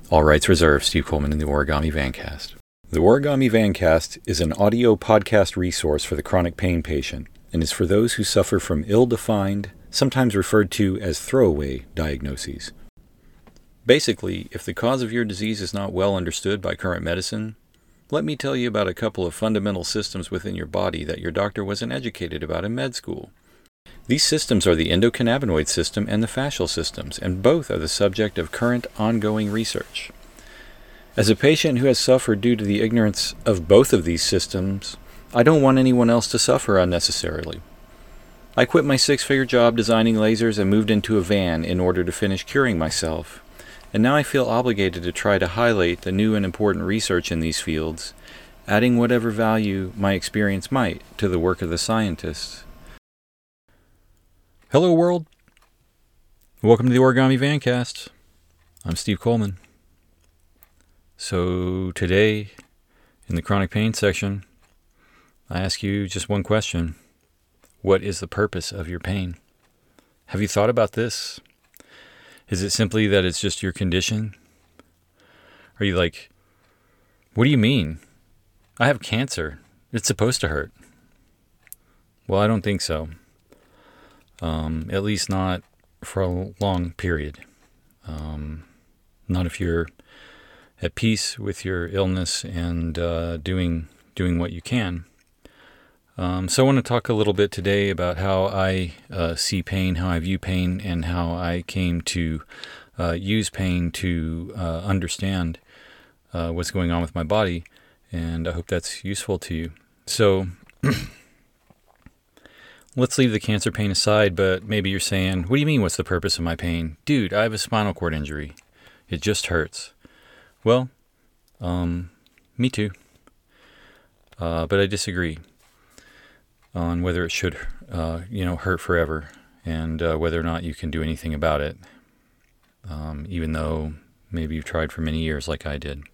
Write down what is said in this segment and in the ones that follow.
All rights reserved. Steve Coleman in the Origami Vancast. The Origami Vancast is an audio podcast resource for the chronic pain patient and is for those who suffer from ill-defined, sometimes referred to as throwaway diagnoses. Basically, if the cause of your disease is not well understood by current medicine, let me tell you about a couple of fundamental systems within your body that your doctor wasn't educated about in med school. These systems are the endocannabinoid system and the fascial systems, and both are the subject of current ongoing research. As a patient who has suffered due to the ignorance of both of these systems, I don't want anyone else to suffer unnecessarily. I quit my six-figure job designing lasers and moved into a van in order to finish curing myself, and now I feel obligated to try to highlight the new and important research in these fields, adding whatever value my experience might to the work of the scientists. Hello world! Welcome to the Origami Vancast. I'm Steve Coleman. So today, in the chronic pain section, I ask you just one question. What is the purpose of your pain? Have you thought about this? Is it simply that it's just your condition? Are you like, what do you mean? I have cancer. It's supposed to hurt. Well, I don't think so. At least not for a long period. Not if you're at peace with your illness and doing what you can. So I want to talk a little bit today about how I see pain, how I view pain, and how I came to use pain to understand what's going on with my body, and I hope that's useful to you. So let's leave the cancer pain aside, but maybe you're saying, what do you mean, what's the purpose of my pain? Dude, I have a spinal cord injury. It just hurts. Well, me too. But I disagree on whether it should, hurt forever, and whether or not you can do anything about it, even though maybe you've tried for many years like I did.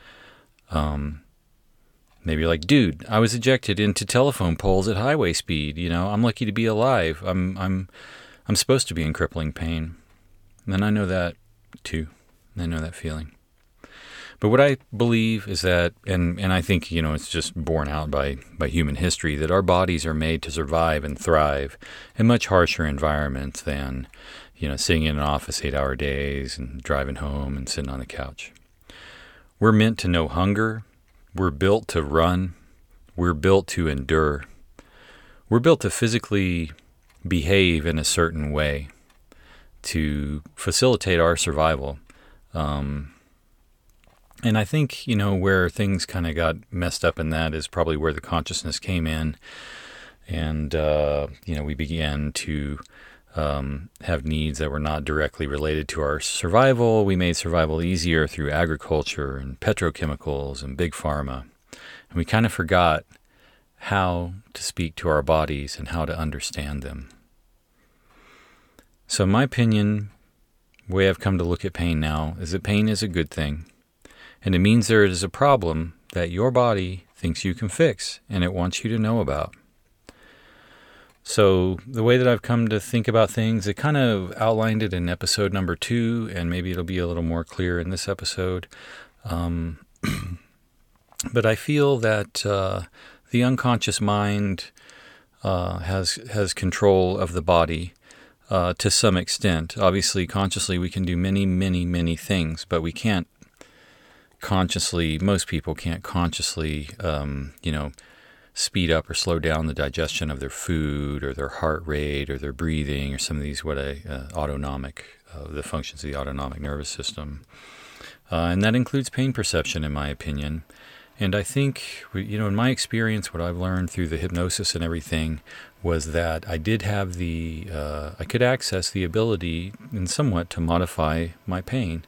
Maybe you're like, dude, I was ejected into telephone poles at highway speed. I'm lucky to be alive. I'm supposed to be in crippling pain. And I know that too. I know that feeling. But what I believe is that, and I think, it's just borne out by human history, that our bodies are made to survive and thrive in much harsher environments than, sitting in an office 8-hour days and driving home and sitting on the couch. We're meant to know hunger. We're built to run. We're built to endure. We're built to physically behave in a certain way to facilitate our survival. And I think, where things kind of got messed up in that is probably where the consciousness came in. And, we began to have needs that were not directly related to our survival. We made survival easier through agriculture and petrochemicals and big pharma. And we kind of forgot how to speak to our bodies and how to understand them. So in my opinion, the way I've come to look at pain now is that pain is a good thing. And it means there is a problem that your body thinks you can fix and it wants you to know about. So the way that I've come to think about things, it kind of outlined it in episode number 2, and maybe it'll be a little more clear in this episode. But I feel that the unconscious mind has control of the body to some extent. Obviously, consciously, we can do many, many, many things, but we can't consciously, most people can't consciously, speed up or slow down the digestion of their food or their heart rate or their breathing or some of these autonomic, the functions of the autonomic nervous system. And that includes pain perception, in my opinion. And I think, in my experience, what I've learned through the hypnosis and everything was that I did have I could access the ability in somewhat to modify my pain.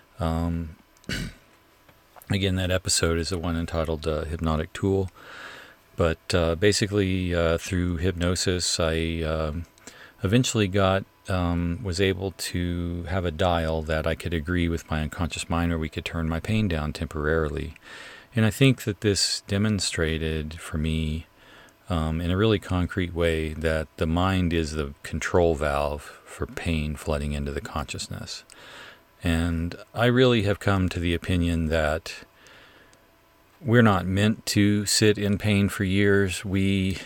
Again, that episode is the one entitled Hypnotic Tool. But basically, through hypnosis, I eventually was able to have a dial that I could agree with my unconscious mind, or we could turn my pain down temporarily. And I think that this demonstrated for me in a really concrete way that the mind is the control valve for pain flooding into the consciousness. And I really have come to the opinion that we're not meant to sit in pain for years. We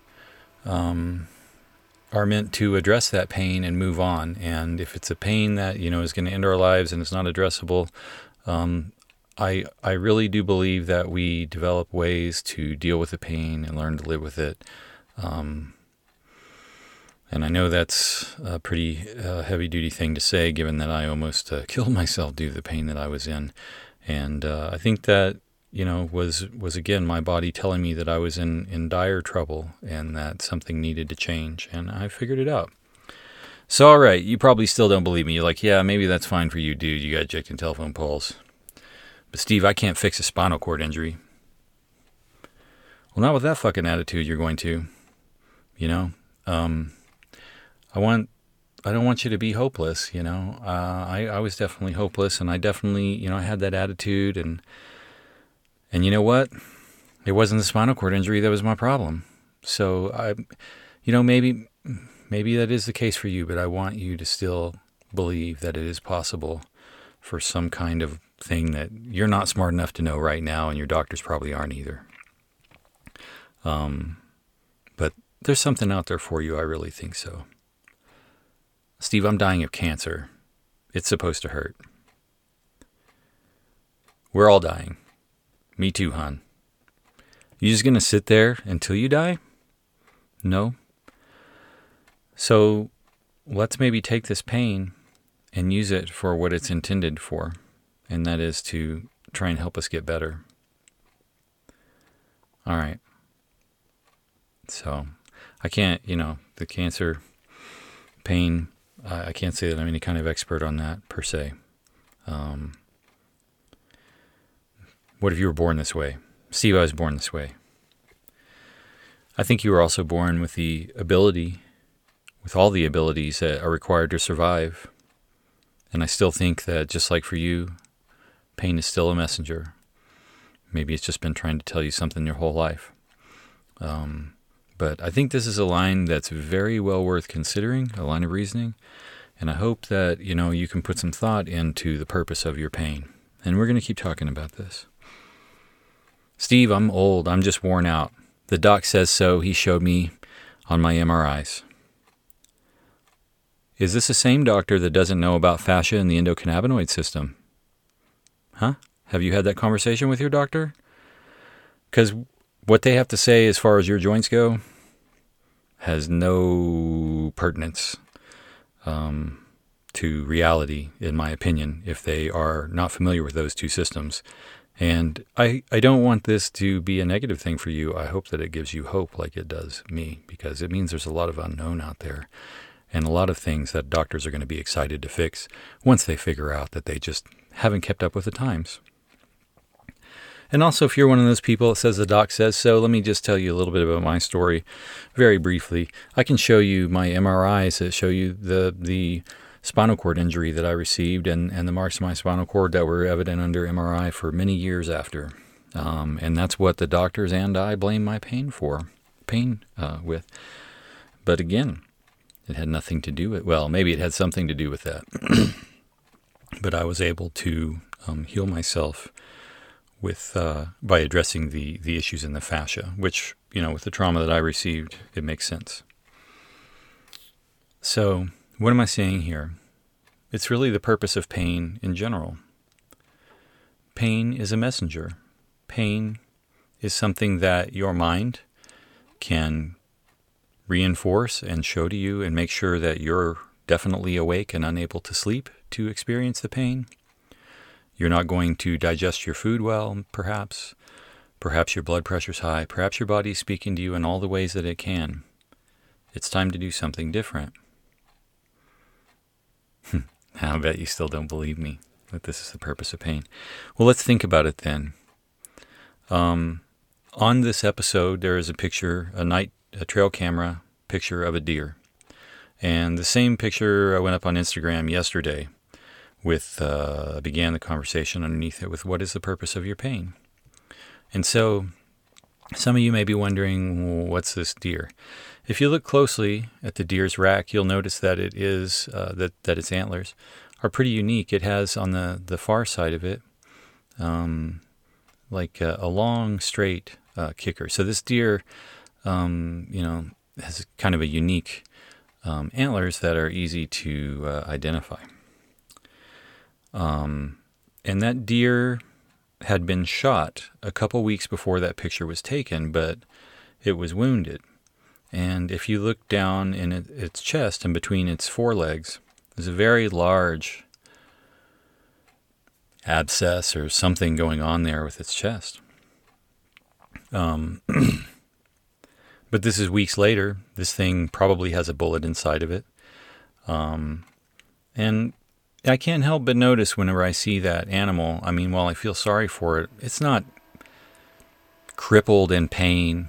are meant to address that pain and move on. And if it's a pain that, is going to end our lives and it's not addressable, I really do believe that we develop ways to deal with the pain and learn to live with it. And I know that's a pretty heavy-duty thing to say, given that I almost killed myself due to the pain that I was in. And I think that, was again my body telling me that I was in dire trouble and that something needed to change. And I figured it out. So, all right, you probably still don't believe me. You're like, yeah, maybe that's fine for you, dude. You got ejected telephone poles. But Steve, I can't fix a spinal cord injury. Well, not with that fucking attitude you're going to. I don't want you to be hopeless, I was definitely hopeless, and I definitely, I had that attitude, and you know what? It wasn't the spinal cord injury that was my problem. So maybe that is the case for you, but I want you to still believe that it is possible for some kind of thing that you're not smart enough to know right now, and your doctors probably aren't either. But there's something out there for you. I really think so. Steve, I'm dying of cancer. It's supposed to hurt. We're all dying. Me too, hon. You just gonna sit there until you die? No. So let's maybe take this pain and use it for what it's intended for, and that is to try and help us get better. All right. So I can't, the cancer pain, I can't say that I'm any kind of expert on that per se. What if you were born this way? Steve, I was born this way. I think you were also born with with all the abilities that are required to survive. And I still think that just like for you, pain is still a messenger. Maybe it's just been trying to tell you something your whole life. But I think this is a line that's very well worth considering, a line of reasoning. And I hope that, you can put some thought into the purpose of your pain. And we're going to keep talking about this. Steve, I'm old. I'm just worn out. The doc says so. He showed me on my MRIs. Is this the same doctor that doesn't know about fascia and the endocannabinoid system? Huh? Have you had that conversation with your doctor? Because what they have to say as far as your joints go has no pertinence to reality, in my opinion, if they are not familiar with those two systems. And I don't want this to be a negative thing for you. I hope that it gives you hope like it does me, because it means there's a lot of unknown out there and a lot of things that doctors are going to be excited to fix once they figure out that they just haven't kept up with the times. And also, if you're one of those people that says the doc says so, let me just tell you a little bit about my story very briefly. I can show you my MRIs that show you the spinal cord injury that I received and the marks of my spinal cord that were evident under MRI for many years after. And that's what the doctors and I blame my pain with. But again, it had nothing to do with, well, maybe it had something to do with that. But I was able to heal myself by addressing the issues in the fascia, which, with the trauma that I received, it makes sense. So, what am I saying here? It's really the purpose of pain in general. Pain is a messenger. Pain is something that your mind can reinforce and show to you and make sure that you're definitely awake and unable to sleep to experience the pain. You're not going to digest your food well, perhaps. Perhaps your blood pressure's high. Perhaps your body's speaking to you in all the ways that it can. It's time to do something different. I bet you still don't believe me that this is the purpose of pain. Well, let's think about it then. On this episode, there is a picture, a trail camera picture of a deer. And the same picture I went up on Instagram yesterday with, began the conversation underneath it with, what is the purpose of your pain? And so some of you may be wondering, what's this deer? If you look closely at the deer's rack, you'll notice that it is that its antlers are pretty unique. It has on the far side of it like a long straight kicker. So this deer, has kind of a unique antlers that are easy to identify. And that deer had been shot a couple weeks before that picture was taken, but it was wounded. And if you look down in its chest and between its forelegs, there's a very large abscess or something going on there with its chest. But this is weeks later. This thing probably has a bullet inside of it. And I can't help but notice whenever I see that animal, I mean, while I feel sorry for it, it's not crippled in pain,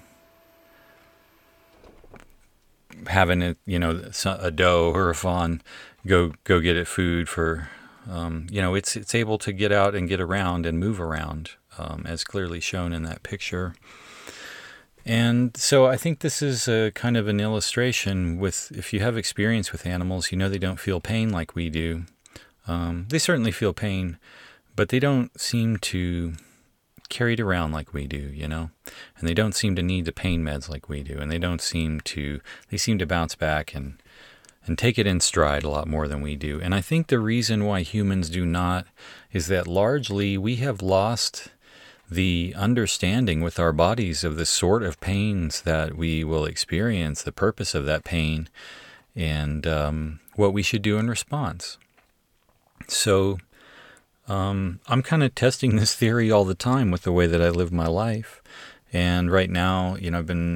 having a doe or a fawn go get it food for, it's able to get out and get around and move around, as clearly shown in that picture. And so I think this is a kind of an illustration with, if you have experience with animals, they don't feel pain like we do. They certainly feel pain, but they don't seem to carry it around like we do, and they don't seem to need the pain meds like we do, and they seem to bounce back and take it in stride a lot more than we do. And I think the reason why humans do not is that largely we have lost the understanding with our bodies of the sort of pains that we will experience, the purpose of that pain, and what we should do in response. So I'm kind of testing this theory all the time with the way that I live my life. And right now, I've been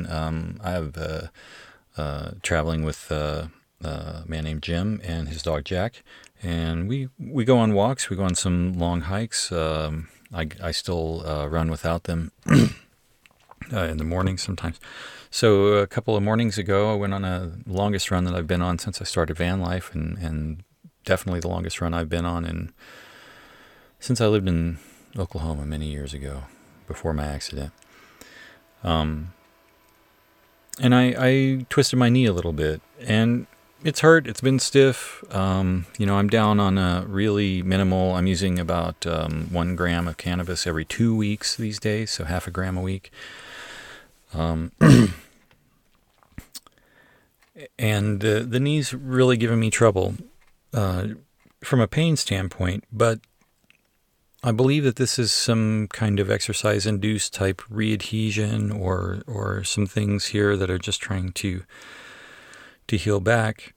traveling with a man named Jim and his dog Jack, and we go on walks. We go on some long hikes. I still run without them in the morning sometimes. So a couple of mornings ago, I went on a longest run that I've been on since I started van life, and definitely the longest run I've been on since I lived in Oklahoma many years ago, before my accident. And I twisted my knee a little bit, and it's hurt. It's been stiff. I'm down on a really minimal. I'm using about 1 gram of cannabis every 2 weeks these days, so half a gram a week. And the knee's really giving me trouble from a pain standpoint, but I believe that this is some kind of exercise-induced type readhesion or some things here that are just trying to heal back.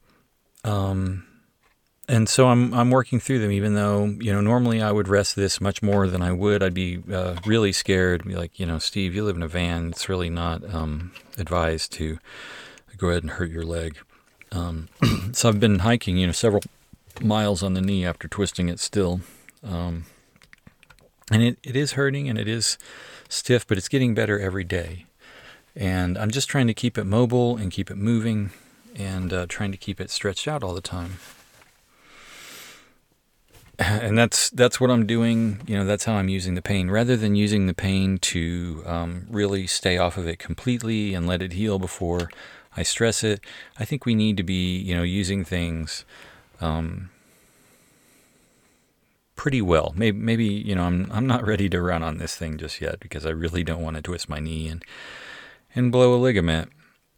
And so I'm working through them, even though, normally I would rest this much more than I would. I'd be really scared, be like, Steve, you live in a van. It's really not advised to go ahead and hurt your leg. So I've been hiking, several miles on the knee after twisting it still. And it is hurting and it is stiff, but it's getting better every day. And I'm just trying to keep it mobile and keep it moving and trying to keep it stretched out all the time. And that's what I'm doing. That's how I'm using the pain. Rather than using the pain to really stay off of it completely and let it heal before I stress it, I think we need to be, using things pretty well. Maybe I'm not ready to run on this thing just yet because I really don't want to twist my knee and blow a ligament.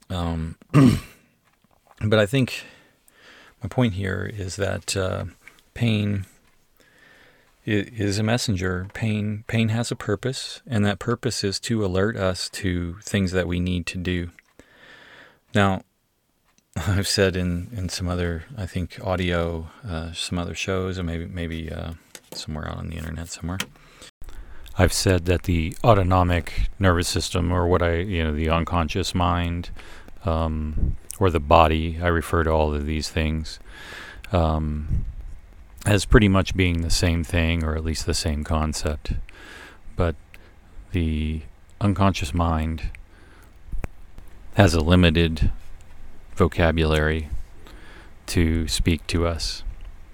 But I think my point here is that pain is a messenger. Pain has a purpose, and that purpose is to alert us to things that we need to do. Now, I've said in some other, I think, audio, some other shows, or maybe somewhere out on the internet somewhere, I've said that the autonomic nervous system, or the unconscious mind, or the body, I refer to all of these things, as pretty much being the same thing, or at least the same concept. But the unconscious mind has a limited vocabulary to speak to us.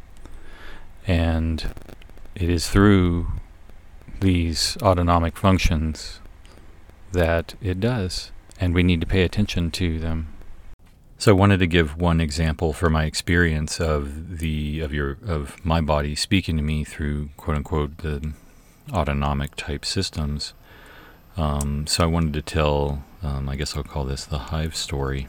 And it is through these autonomic functions that it does, and we need to pay attention to them. So I wanted to give one example for my experience of my body speaking to me through quote unquote the autonomic type systems. So I wanted to tell, I guess I'll call this the hive story.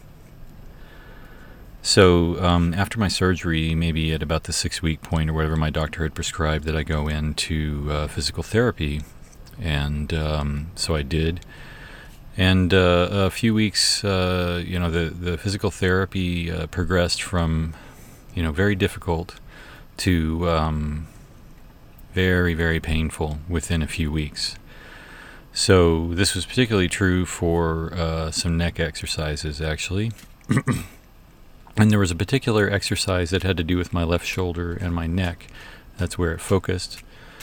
So after my surgery, maybe at about the 6-week point or whatever, my doctor had prescribed that I go into physical therapy, and so I did. And a few weeks, the physical therapy progressed from, very difficult to very, very painful within a few weeks. So this was particularly true for some neck exercises, actually. And there was a particular exercise that had to do with my left shoulder and my neck. That's where it focused.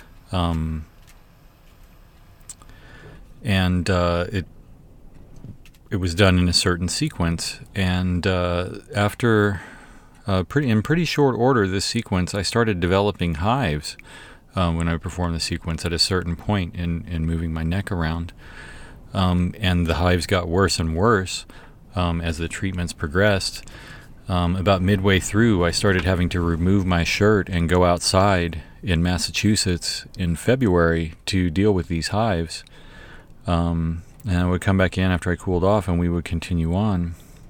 It was done in a certain sequence, and after in pretty short order, this sequence, I started developing hives when I performed the sequence at a certain point in moving my neck around, and the hives got worse and worse as the treatments progressed. About midway through, I started having to remove my shirt and go outside in Massachusetts in February to deal with these hives. And I would come back in after I cooled off, and we would continue on.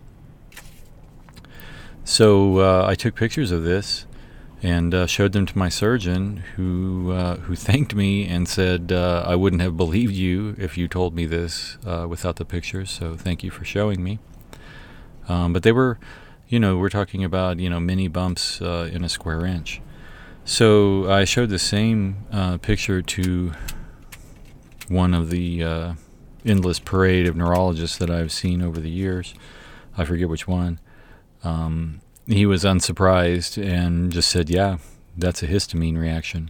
So I took pictures of this and showed them to my surgeon, who thanked me and said, I wouldn't have believed you if you told me this without the pictures, so thank you for showing me. But they were, we're talking about, mini bumps in a square inch. So I showed the same picture to one of the endless parade of neurologists that I've seen over the years. I forget which one. He was unsurprised and just said, yeah, that's a histamine reaction.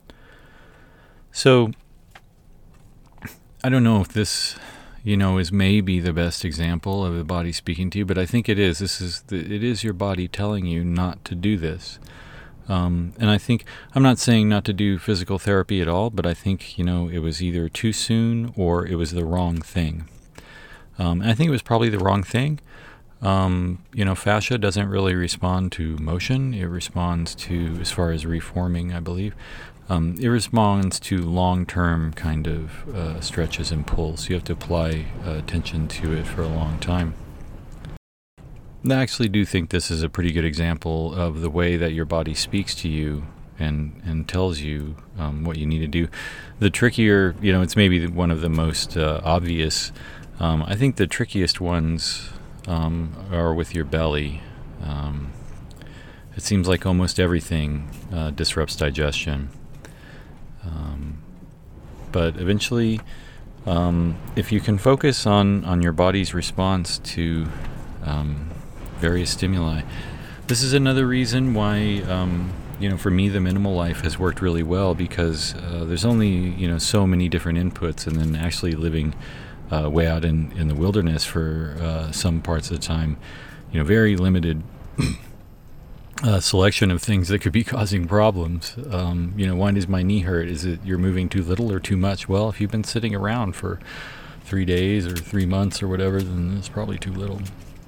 So I don't know if this, is maybe the best example of the body speaking to you, but I think it is. It is your body telling you not to do this. And I think, I'm not saying not to do physical therapy at all, but I think, it was either too soon or it was the wrong thing. And I think it was probably the wrong thing. Fascia doesn't really respond to motion. It responds to, as far as reforming, I believe, it responds to long-term kind of stretches and pulls. You have to apply attention to it for a long time. I actually do think this is a pretty good example of the way that your body speaks to you and tells you what you need to do. The trickier, it's maybe one of the most obvious. I think the trickiest ones are with your belly. It seems like almost everything disrupts digestion. But eventually, if you can focus on your body's response to various stimuli. This is another reason why, for me, the minimal life has worked really well, because there's only, so many different inputs, and then actually living way out in the wilderness for some parts of the time, very limited selection of things that could be causing problems. Why does my knee hurt? Is it you're moving too little or too much? Well, if you've been sitting around for 3 days or 3 months or whatever, then it's probably too little.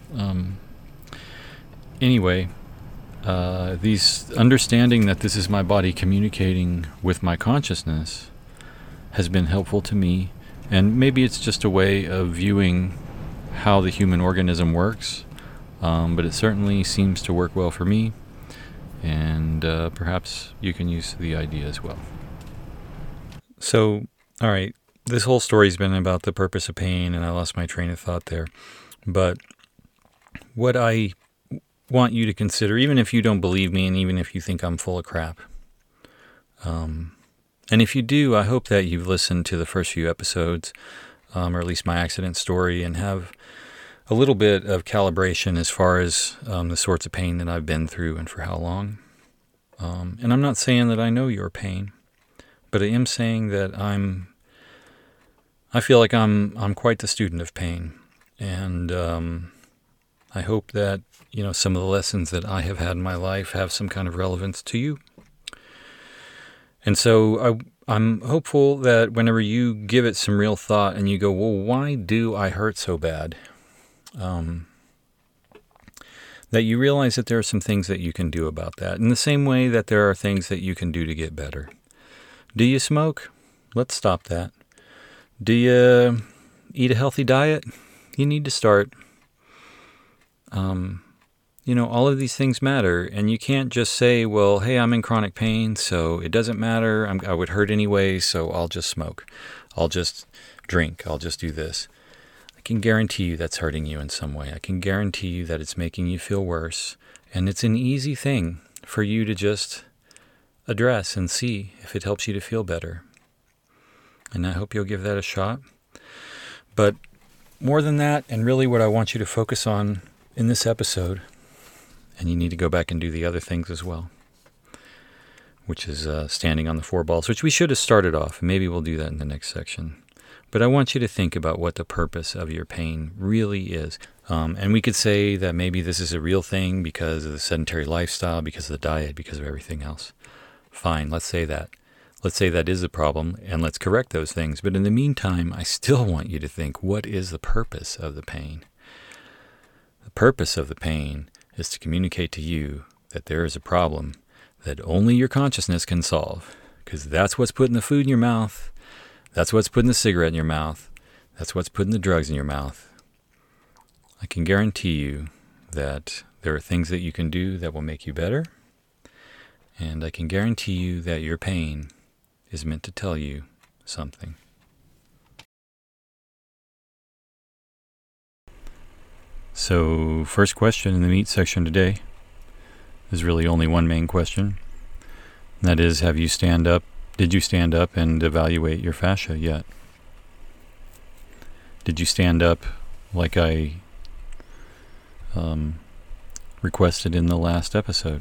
Anyway, these understanding that this is my body communicating with my consciousness has been helpful to me, and maybe it's just a way of viewing how the human organism works, but it certainly seems to work well for me, and perhaps you can use the idea as well. So, all right, this whole story's been about the purpose of pain, and I lost my train of thought there, but what I want you to consider, even if you don't believe me and even if you think I'm full of crap, and if you do, I hope that you've listened to the first few episodes, or at least my accident story, and have a little bit of calibration as far as the sorts of pain that I've been through and for how long. And I'm not saying that I know your pain, but I am saying that I feel like I'm quite the student of pain, and I hope that some of the lessons that I have had in my life have some kind of relevance to you. And so I'm hopeful that whenever you give it some real thought and you go, well, why do I hurt so bad? that you realize that there are some things that you can do about that, in the same way that there are things that you can do to get better. Do you smoke? Let's stop that. Do you eat a healthy diet? You need to start. All of these things matter, and you can't just say, well, hey, I'm in chronic pain, so it doesn't matter. I would hurt anyway, so I'll just smoke. I'll just drink. I'll just do this. I can guarantee you that's hurting you in some way. I can guarantee you that it's making you feel worse, and it's an easy thing for you to just address and see if it helps you to feel better. And I hope you'll give that a shot. But more than that, and really what I want you to focus on in this episode, and you need to go back and do the other things as well, which is standing on the 4 balls, which we should have started off. Maybe we'll do that in the next section. But I want you to think about what the purpose of your pain really is. And we could say that maybe this is a real thing because of the sedentary lifestyle, because of the diet, because of everything else. Fine, let's say that. Let's say that is a problem, and let's correct those things. But in the meantime, I still want you to think, what is the purpose of the pain? The purpose of the pain is to communicate to you that there is a problem that only your consciousness can solve, because that's what's putting the food in your mouth, that's what's putting the cigarette in your mouth, that's what's putting the drugs in your mouth. I can guarantee you that there are things that you can do that will make you better, and I can guarantee you that your pain is meant to tell you something. So, first question in the meat section today is really only one main question. And that is, did you stand up and evaluate your fascia yet? Did you stand up like I requested in the last episode?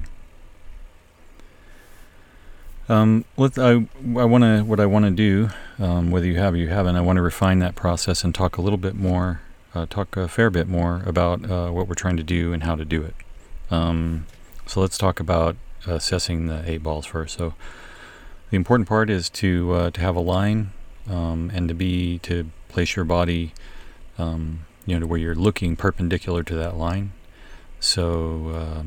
What I want to do, whether you have or you haven't, I want to refine that process and talk a fair bit more about what we're trying to do and how to do it. So let's talk about assessing the 8 balls first. So the important part is to have a line and to place your body, to where you're looking perpendicular to that line. So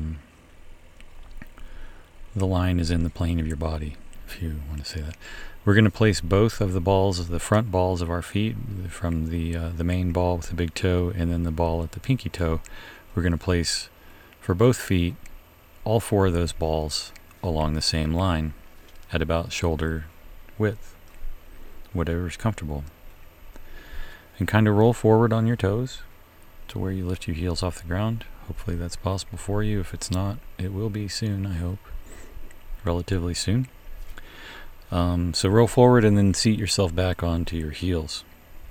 the line is in the plane of your body, if you want to say that. We're going to place both of the balls, the front balls of our feet, from the main ball with the big toe and then the ball at the pinky toe. We're going to place, for both feet, all 4 of those balls along the same line at about shoulder width, whatever's comfortable. And kind of roll forward on your toes to where you lift your heels off the ground. Hopefully that's possible for you. If it's not, it will be soon, I hope. Relatively soon. So roll forward and then seat yourself back onto your heels.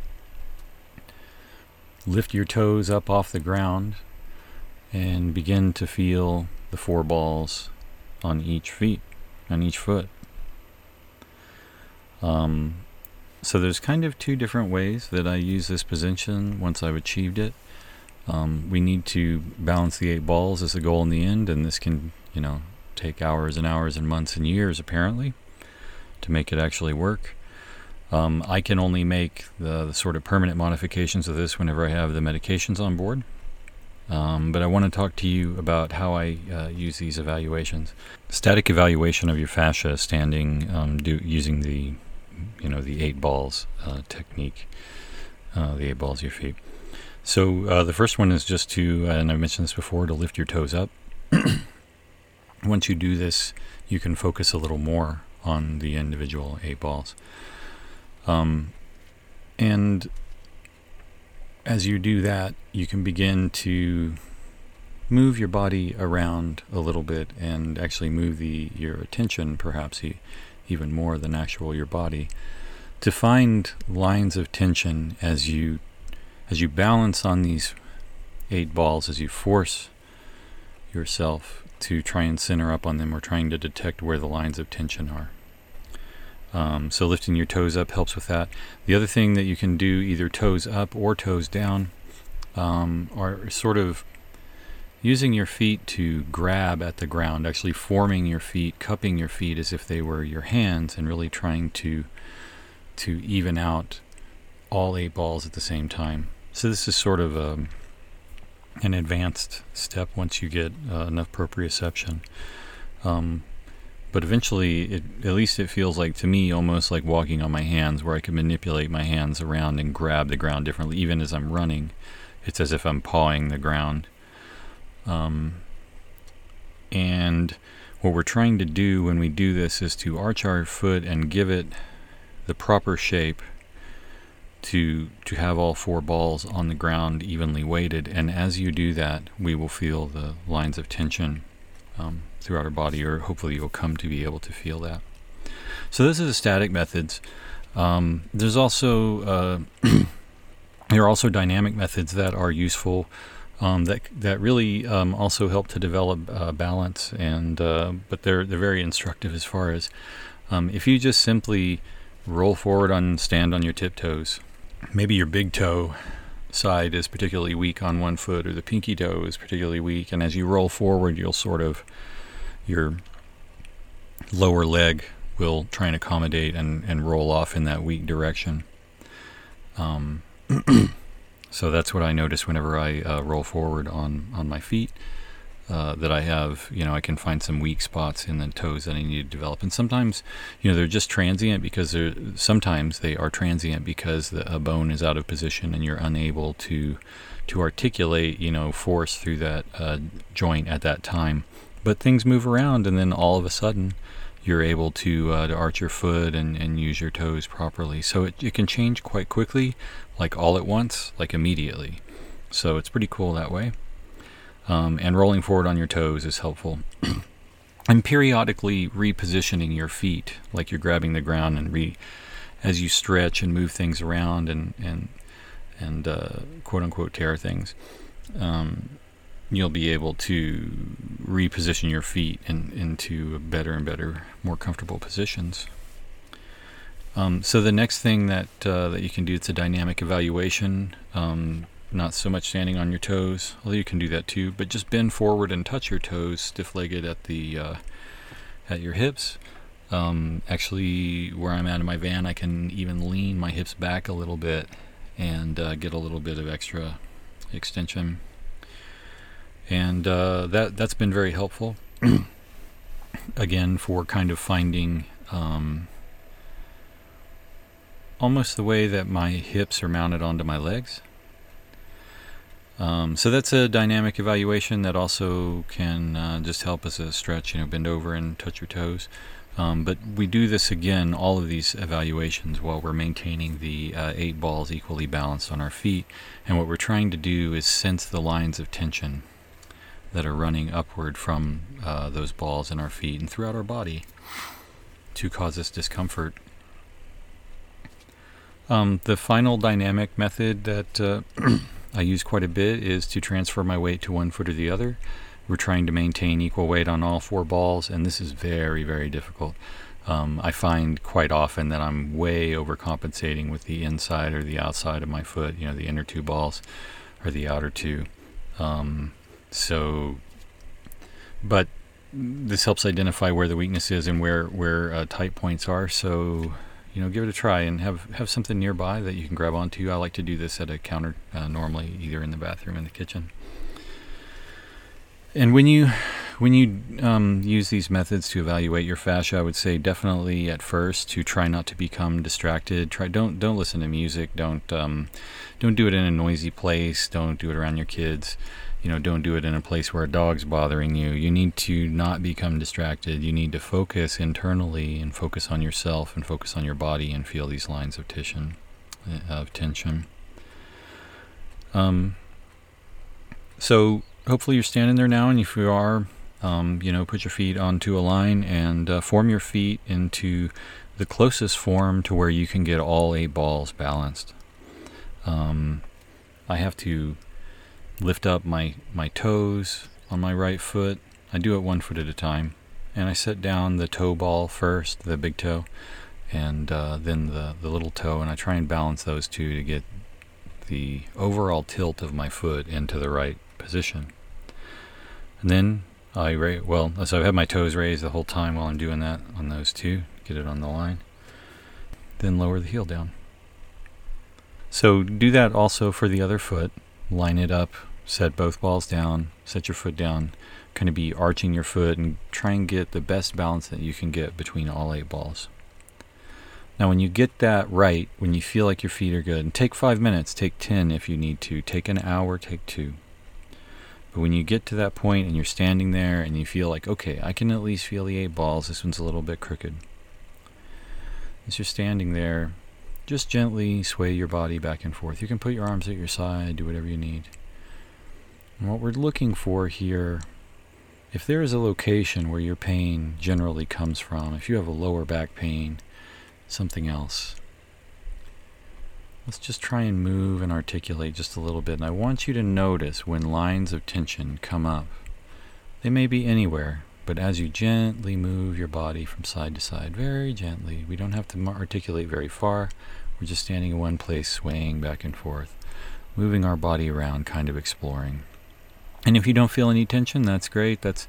Lift your toes up off the ground and begin to feel the 4 balls on each foot. So there's kind of 2 different ways that I use this position once I've achieved it. We need to balance the 8 balls as the goal in the end, and this can, take hours and hours and months and years apparently to make it actually work. I can only make the sort of permanent modifications of this whenever I have the medications on board. But I want to talk to you about how I use these evaluations. Static evaluation of your fascia standing, using the 8 balls technique, the 8 balls of your feet. So the first one is just to, and I mentioned this before, to lift your toes up. Once you do this, you can focus a little more on the individual 8 balls. And as you do that, you can begin to move your body around a little bit and actually move your attention perhaps even more than your body, to find lines of tension as you balance on these 8 balls, as you force yourself to try and center up on them, or trying to detect where the lines of tension are. So lifting your toes up helps with that. The other thing that you can do, either toes up or toes down, are sort of using your feet to grab at the ground, actually forming your feet, cupping your feet as if they were your hands, and really trying to even out all 8 balls at the same time. So this is sort of an advanced step once you get enough proprioception. But eventually, at least it feels like to me almost like walking on my hands, where I can manipulate my hands around and grab the ground differently. Even as I'm running, it's as if I'm pawing the ground. And what we're trying to do when we do this is to arch our foot and give it the proper shape to have all 4 balls on the ground evenly weighted. And as you do that, we will feel the lines of tension throughout our body, or hopefully you'll come to be able to feel that. So this is the static methods. There's also there are also dynamic methods that are useful, that really also help to develop balance, and but they're very instructive as far as if you just simply roll forward and stand on your tiptoes. Maybe your big toe side is particularly weak on one foot, or the pinky toe is particularly weak, and as you roll forward, your lower leg will try and accommodate and roll off in that weak direction. So that's what I notice whenever I roll forward on my feet, that I have, I can find some weak spots in the toes that I need to develop. And sometimes, they're just transient because sometimes they are transient because a bone is out of position and you're unable to articulate, force through that joint at that time. But things move around, and then all of a sudden you're able to arch your foot and use your toes properly. So it can change quite quickly, like all at once, like immediately. So it's pretty cool that way. And rolling forward on your toes is helpful. And periodically repositioning your feet, like you're grabbing the ground, and as you stretch and move things around and quote unquote tear things, you'll be able to reposition your feet into better and better, more comfortable positions. So the next thing that you can do, it's a dynamic evaluation. Not so much standing on your toes, although you can do that too, but just bend forward and touch your toes stiff-legged at your hips. Actually, where I'm at in my van, I can even lean my hips back a little bit and get a little bit of extra extension. And that's been very helpful. Again, for kind of finding almost the way that my hips are mounted onto my legs. So that's a dynamic evaluation that also can just help as a stretch, bend over and touch your toes. But we do this again, all of these evaluations, while we're maintaining the 8 balls equally balanced on our feet. And what we're trying to do is sense the lines of tension that are running upward from those balls in our feet and throughout our body to cause us discomfort. The final dynamic method that I use quite a bit is to transfer my weight to one foot or the other. We're trying to maintain equal weight on all 4 balls, and this is very, very difficult. I find quite often that I'm way overcompensating with the inside or the outside of my foot, the inner 2 balls or the outer 2. But this helps identify where the weakness is and where tight points are. So, give it a try and have something nearby that you can grab onto. I like to do this at a counter, normally either in the bathroom or in the kitchen. And when you use these methods to evaluate your fascia, I would say definitely at first to try not to become distracted. Don't listen to music. Don't do it in a noisy place. Don't do it around your kids. Don't do it in a place where a dog's bothering you. You need to not become distracted. You need to focus internally and focus on yourself and focus on your body and feel these lines of tension. So hopefully you're standing there now, and if you are, put your feet onto a line and form your feet into the closest form to where you can get all 8 balls balanced. I have to lift up my toes on my right foot. I do it 1 foot at a time, and I set down the toe ball first, the big toe, and then the little toe, and I try and balance those two to get the overall tilt of my foot into the right position. And then so I have my toes raised the whole time while I'm doing that on those two, get it on the line. Then lower the heel down. So do that also for the other foot. Line it up set both balls down, set your foot down, kind of be arching your foot and try and get the best balance that you can get between all 8 balls. Now when you get that right, when you feel like your feet are good, and take 5 minutes, take 10 if you need to, take an hour, take 2. But when you get to that point and you're standing there and you feel like, okay, I can at least feel the 8 balls, this one's a little bit crooked. As you're standing there, just gently sway your body back and forth. You can put your arms at your side, do whatever you need. And what we're looking for here, if there is a location where your pain generally comes from, if you have a lower back pain, something else, let's just try and move and articulate just a little bit. And I want you to notice when lines of tension come up. They may be anywhere, but as you gently move your body from side to side, very gently, we don't have to articulate very far. We're just standing in one place, swaying back and forth, moving our body around, kind of exploring. And if you don't feel any tension, that's great. That's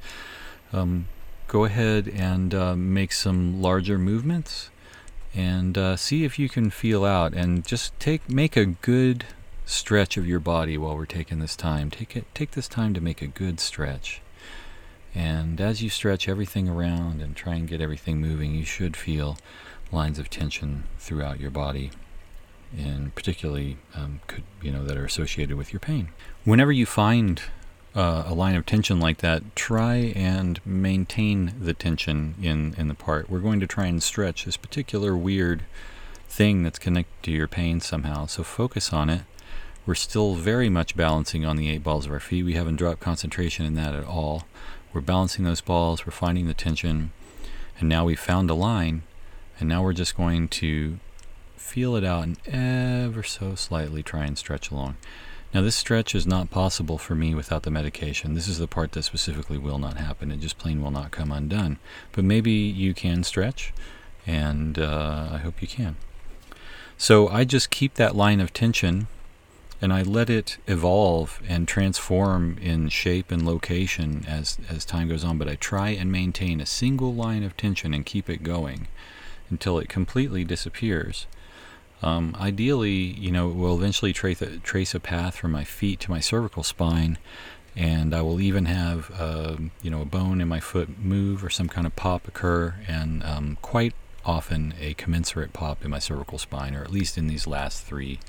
go ahead and make some larger movements. And see if you can feel out, and just make a good stretch of your body while we're taking this time. Take this time to make a good stretch. And as you stretch everything around and try and get everything moving, you should feel lines of tension throughout your body, and particularly that are associated with your pain. Whenever you find a line of tension like that, try and maintain the tension in the part. We're going to try and stretch this particular weird thing that's connected to your pain somehow, so focus on it. We're still very much balancing on the 8 balls of our feet. We haven't dropped concentration in that at all. We're balancing those balls, we're finding the tension, and now we've found a line, and now we're just going to feel it out and ever so slightly try and stretch along. Now this stretch is not possible for me without the medication. This is the part that specifically will not happen. It just plain will not come undone. But maybe you can stretch, and I hope you can. So I just keep that line of tension, and I let it evolve and transform in shape and location as time goes on. But I try and maintain a single line of tension and keep it going until it completely disappears. Ideally, we'll eventually trace a path from my feet to my cervical spine, and I will even have, a bone in my foot move or some kind of pop occur, and quite often a commensurate pop in my cervical spine, or at least in these last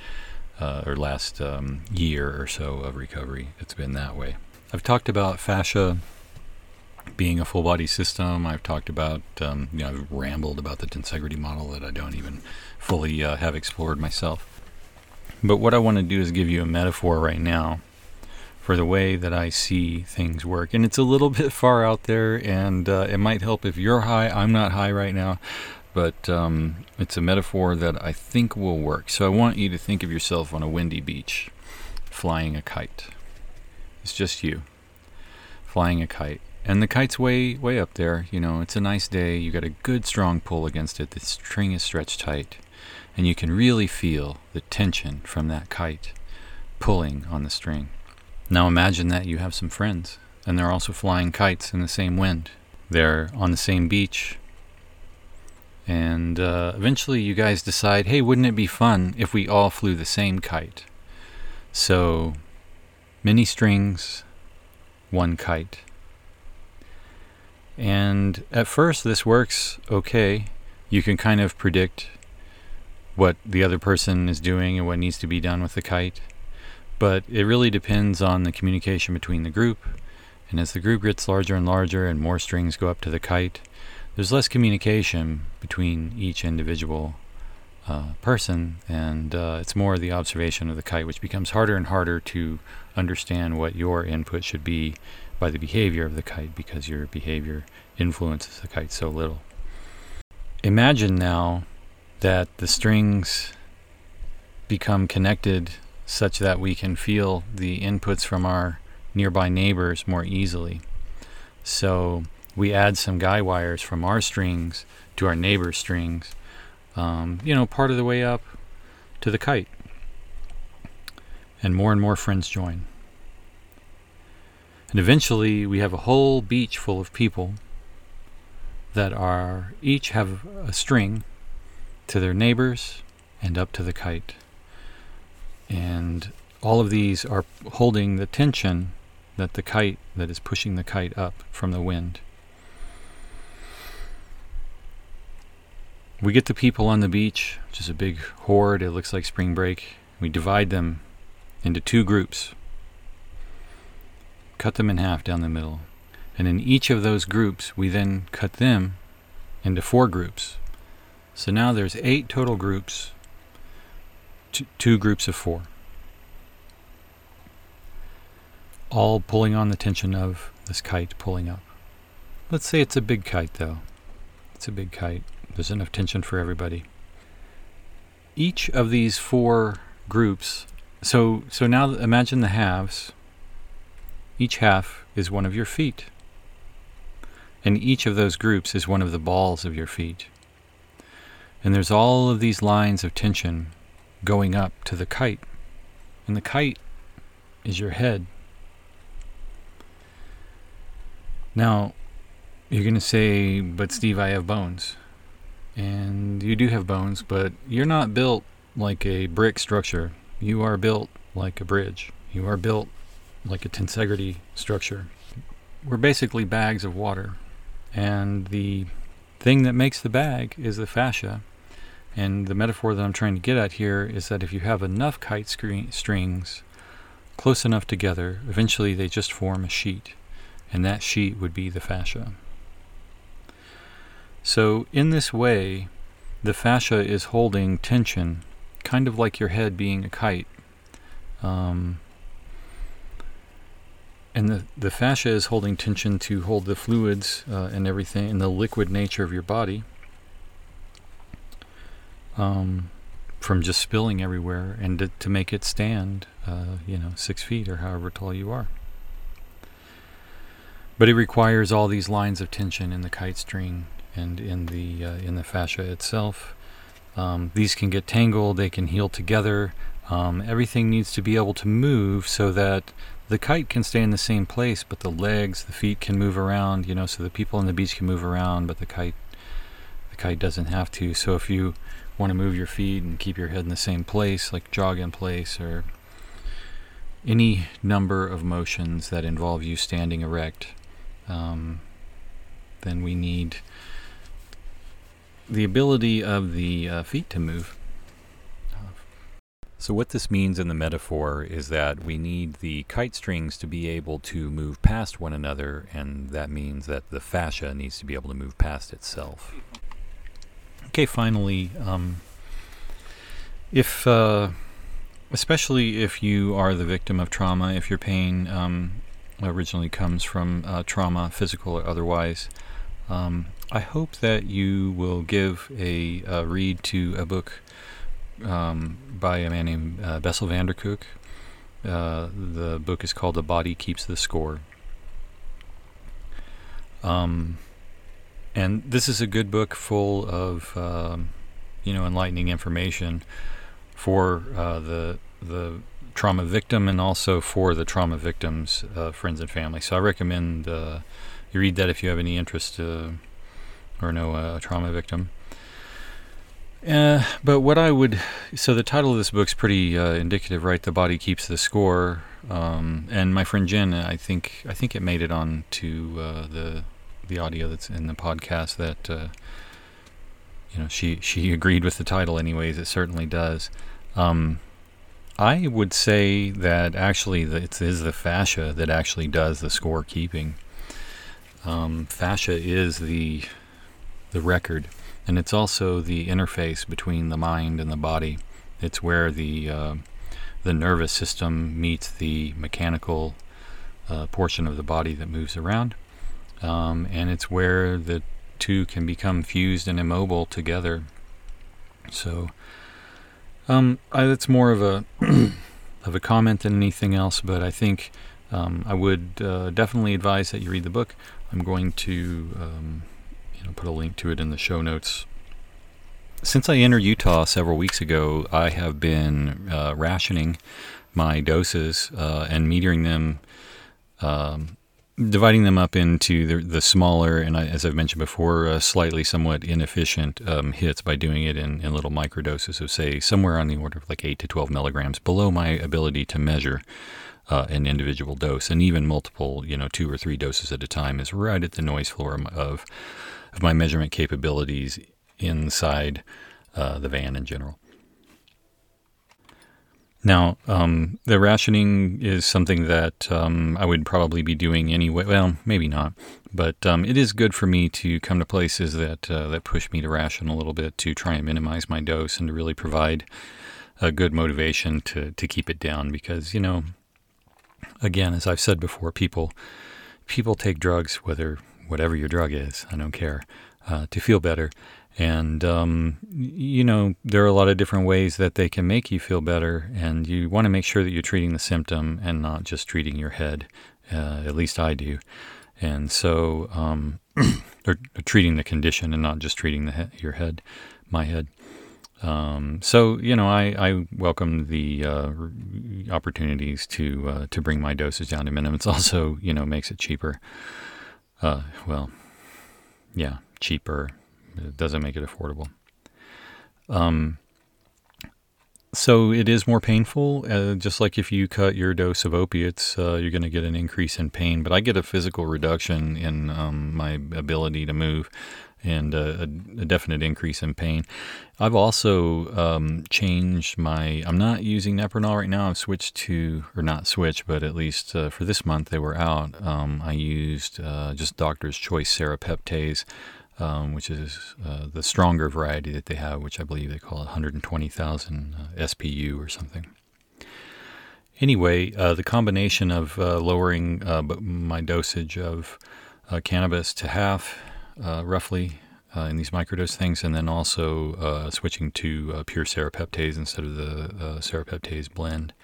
year or so of recovery, it's been that way. I've talked about fascia being a full body system. I've talked about, I've rambled about the tensegrity model that I don't even fully have explored myself. But what I want to do is give you a metaphor right now for the way that I see things work. And it's a little bit far out there, and it might help if you're high. I'm not high right now, but it's a metaphor that I think will work. So I want you to think of yourself on a windy beach, flying a kite. It's just you, flying a kite. And the kite's way up there. It's a nice day. You got a good strong pull against it. The string is stretched tight. And you can really feel the tension from that kite pulling on the string. Now imagine that you have some friends, and they're also flying kites in the same wind. They're on the same beach. And eventually you guys decide, hey, wouldn't it be fun if we all flew the same kite? So, many strings, one kite. And at first this works okay. You can kind of predict what the other person is doing and what needs to be done with the kite. But it really depends on the communication between the group. And as the group gets larger and larger and more strings go up to the kite, there's less communication between each individual person, and it's more the observation of the kite, which becomes harder and harder to understand what your input should be by the behavior of the kite, because your behavior influences the kite so little. Imagine now that the strings become connected such that we can feel the inputs from our nearby neighbors more easily. So we add some guy wires from our strings to our neighbor's strings, part of the way up to the kite. And more friends join. And eventually we have a whole beach full of people that each have a string to their neighbors and up to the kite. And all of these are holding the tension that is pushing the kite up from the wind. We get the people on the beach, which is a big horde. It looks like spring break. We divide them into 2 groups, cut them in half down the middle. And in each of those groups, we then cut them into 4 groups. So now there's 8 total groups, 2 groups of 4. All pulling on the tension of this kite pulling up. Let's say it's a big kite though. It's a big kite. There's enough tension for everybody. Each of these 4 groups, so now imagine the halves. Each half is one of your feet. And each of those groups is one of the balls of your feet. And there's all of these lines of tension going up to the kite. And the kite is your head. Now, you're going to say, but Steve, I have bones. And you do have bones, but you're not built like a brick structure. You are built like a bridge. You are built like a tensegrity structure. We're basically bags of water. And the thing that makes the bag is the fascia. And the metaphor that I'm trying to get at here is that if you have enough kite strings close enough together, eventually they just form a sheet. And that sheet would be the fascia. So in this way, the fascia is holding tension, kind of like your head being a kite. And the fascia is holding tension to hold the fluids and everything, and the liquid nature of your body from just spilling everywhere, and to make it stand, 6 feet or however tall you are. But it requires all these lines of tension in the kite string and in the fascia itself. These can get tangled, they can heal together. Everything needs to be able to move so that the kite can stay in the same place, but the legs, the feet can move around, so the people on the beach can move around, but the kite doesn't have to. So if you want to move your feet and keep your head in the same place, like jog in place, or any number of motions that involve you standing erect, then we need the ability of the feet to move. So what this means in the metaphor is that we need the kite strings to be able to move past one another, and that means that the fascia needs to be able to move past itself. Okay, finally, especially if you are the victim of trauma, if your pain originally comes from trauma, physical or otherwise, I hope that you will give a read to a book by a man named Bessel van der Kolk. The book is called The Body Keeps the Score. And this is a good book full of enlightening information for the trauma victim, and also for the trauma victims' friends and family. So I recommend you read that if you have any interest or know a trauma victim. But so the title of this book's pretty indicative, right? The Body Keeps the Score. And my friend Jen, I think it made it on to the audio that's in the podcast that she agreed with the title. Anyways, it certainly does. I would say that actually it is the fascia that actually does the score keeping. Fascia is the record, and it's also the interface between the mind and the body. It's where the nervous system meets the mechanical portion of the body that moves around, and it's where the two can become fused and immobile together. So it's more of a of a comment than anything else, but I think I would definitely advise that you read the book. I'm going to put a link to it in the show notes. Since I entered Utah several weeks ago, I have been rationing my doses and metering them dividing them up into the smaller and, as I've mentioned before, slightly somewhat inefficient hits by doing it in little microdoses of, say, somewhere on the order of like 8 to 12 milligrams, below my ability to measure an individual dose. And even multiple, 2 or 3 doses at a time is right at the noise floor of my measurement capabilities inside the van in general. Now, the rationing is something that I would probably be doing anyway. Well, maybe not, but it is good for me to come to places that push me to ration a little bit, to try and minimize my dose and to really provide a good motivation to keep it down. Because, again, as I've said before, people take drugs, whatever your drug is, I don't care, to feel better. And, there are a lot of different ways that they can make you feel better, and you want to make sure that you're treating the symptom and not just treating your head. At least I do. And so, or treating the condition and not just treating your head, my head. So, I welcome the opportunities to bring my dosage down to minimum. It's also, makes it cheaper. Cheaper. It doesn't make it affordable. So it is more painful. Just like if you cut your dose of opiates, you're going to get an increase in pain. But I get a physical reduction in my ability to move, and a definite increase in pain. I've also changed I'm not using Neprinyl right now. I've switched to, or not switched, but at least for this month they were out. I used just Doctor's Choice Serapeptase, which is the stronger variety that they have, which I believe they call it 120,000 SPU or something. Anyway, the combination of lowering my dosage of cannabis to half, roughly, in these microdose things, and then also switching to pure serapeptase instead of the serapeptase blend,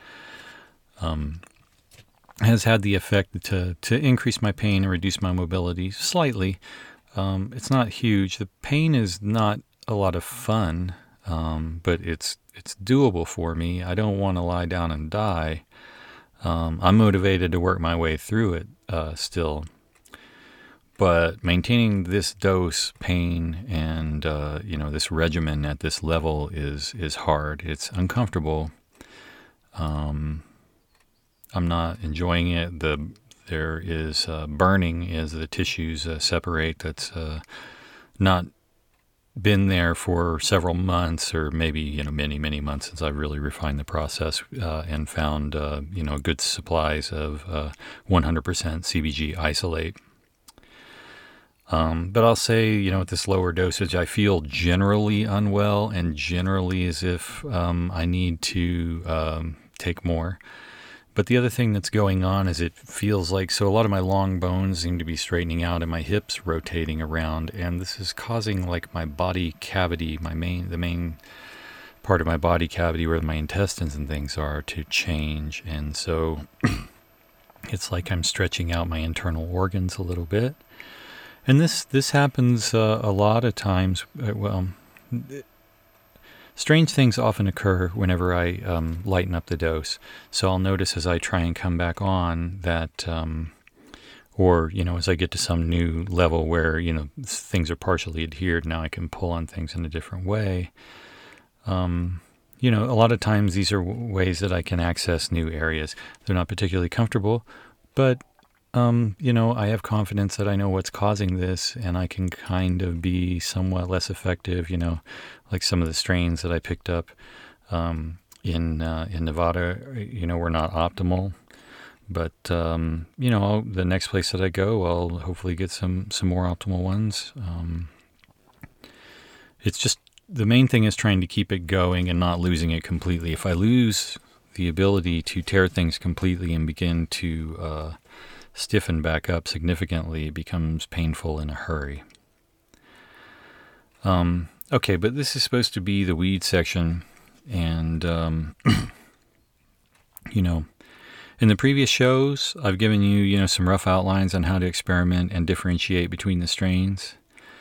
has had the effect to increase my pain and reduce my mobility slightly. It's not huge. The pain is not a lot of fun, but it's doable for me. I don't want to lie down and die. I'm motivated to work my way through it still. But maintaining this dose, pain, and this regimen at this level is hard. It's uncomfortable. I'm not enjoying it. There is burning as the tissues separate. That's not been there for several months, or maybe many months, since I've really refined the process and found good supplies of 100% CBG isolate. But I'll say, at this lower dosage, I feel generally unwell and generally as if I need to take more. But the other thing that's going on is it feels like, so a lot of my long bones seem to be straightening out and my hips rotating around, and this is causing like my body cavity, the main part of my body cavity where my intestines and things are, to change. And so it's like I'm stretching out my internal organs a little bit. And this happens a lot of times. Strange things often occur whenever I lighten up the dose. So I'll notice as I try and come back on that, as I get to some new level where, things are partially adhered, now I can pull on things in a different way. A lot of times these are ways that I can access new areas. They're not particularly comfortable, but I have confidence that I know what's causing this, and I can kind of be somewhat less effective, like some of the strains that I picked up in Nevada, were not optimal. But, the next place that I go, I'll hopefully get some more optimal ones. It's just, the main thing is trying to keep it going and not losing it completely. If I lose the ability to tear things completely and begin to stiffen back up significantly, it becomes painful in a hurry. Okay, but this is supposed to be the weed section, and in the previous shows I've given you some rough outlines on how to experiment and differentiate between the strains,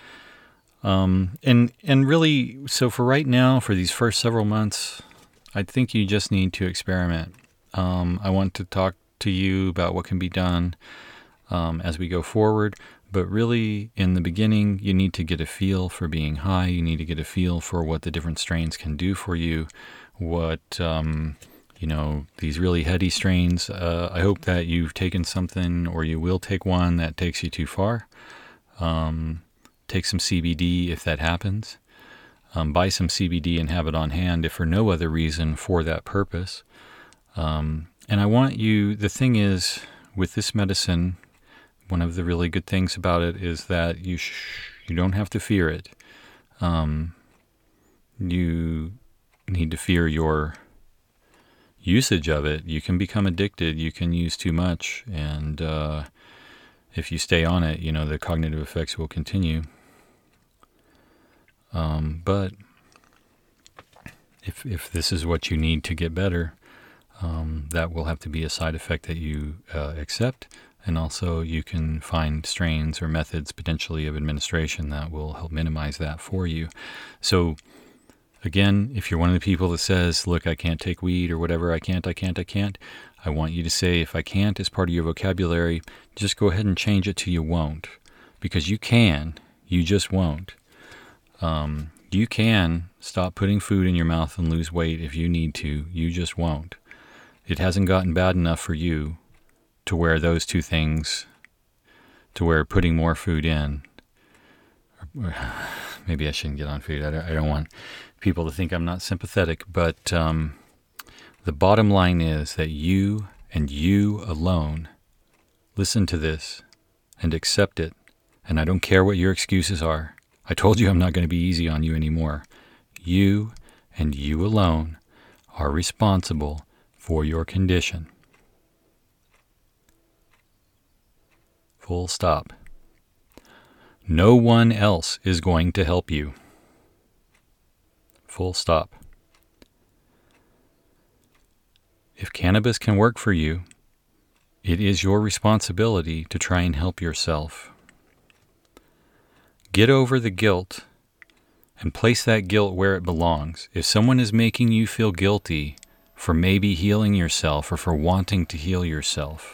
and really, so for right now, for these first several months, I think you just need to experiment. I want to talk to you about what can be done. as we go forward. But really, in the beginning, you need to get a feel for being high. You need to get a feel for what the different strains can do for you. What, these really heady strains, I hope that you've taken something, or you will take one that takes you too far. Take some CBD if that happens. Buy some CBD and have it on hand if for no other reason for that purpose. And I want you, the thing is, with this medicine, one of the really good things about it is that you don't have to fear it. You need to fear your usage of it. You can become addicted. You can use too much. And if you stay on it, the cognitive effects will continue. But if this is what you need to get better, that will have to be a side effect that you accept. And also you can find strains or methods potentially of administration that will help minimize that for you. So again, if you're one of the people that says, look, I can't take weed or whatever, I can't, I want you to say, if I can't as part of your vocabulary, just go ahead and change it to you won't. Because you can, you just won't. You can stop putting food in your mouth and lose weight if you need to. You just won't. It hasn't gotten bad enough for you to where those two things, to where putting more food in, or maybe I shouldn't get on food. I don't want people to think I'm not sympathetic, but the bottom line is that you and you alone listen to this and accept it. And I don't care what your excuses are. I told you I'm not going to be easy on you anymore. You and you alone are responsible for your condition. Full stop. No one else is going to help you. Full stop. If cannabis can work for you, it is your responsibility to try and help yourself. Get over the guilt and place that guilt where it belongs. If someone is making you feel guilty for maybe healing yourself or for wanting to heal yourself,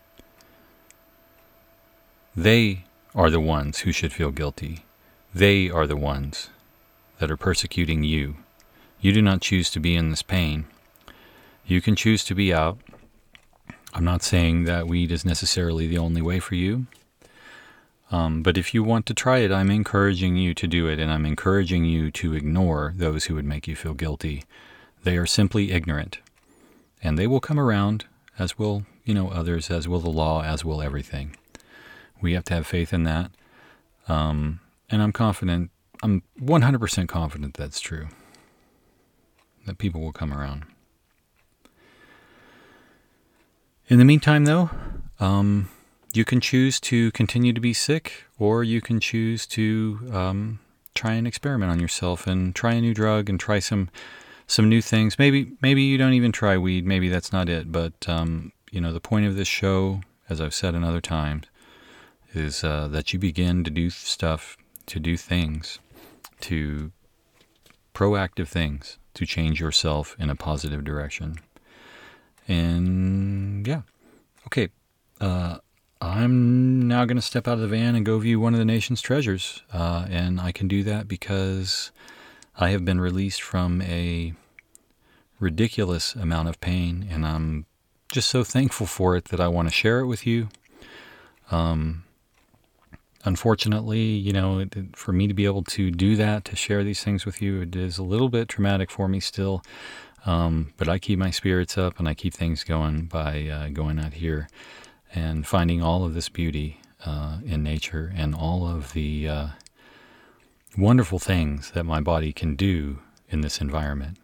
they are the ones who should feel guilty. They are the ones that are persecuting you. You do not choose to be in this pain. You can choose to be out. I'm not saying that weed is necessarily the only way for you. But if you want to try it, I'm encouraging you to do it, and I'm encouraging you to ignore those who would make you feel guilty. They are simply ignorant. And they will come around, as will, others, as will the law, as will everything. We have to have faith in that. And I'm confident, I'm 100% confident that's true. That people will come around. In the meantime, though, you can choose to continue to be sick, or you can choose to try and experiment on yourself and try a new drug and try some new things. Maybe you don't even try weed. Maybe that's not it. But, the point of this show, as I've said in other times, is that you begin to do stuff, to do things, to proactive things, to change yourself in a positive direction. And yeah, okay. I'm now going to step out of the van and go view one of the nation's treasures. And I can do that because I have been released from a ridiculous amount of pain, and I'm just so thankful for it that I want to share it with you. Unfortunately, for me to be able to do that, to share these things with you, it is a little bit traumatic for me still. But I keep my spirits up and I keep things going by going out here and finding all of this beauty in nature and all of the wonderful things that my body can do in this environment.